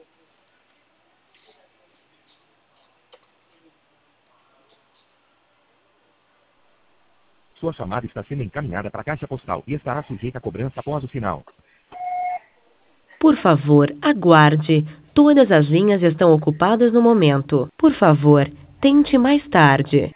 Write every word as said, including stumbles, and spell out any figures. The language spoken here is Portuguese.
Sua chamada está sendo encaminhada para a caixa postal e estará sujeita a cobrança após o sinal. Por favor, aguarde. Todas as linhas estão ocupadas no momento. Por favor, tente mais tarde.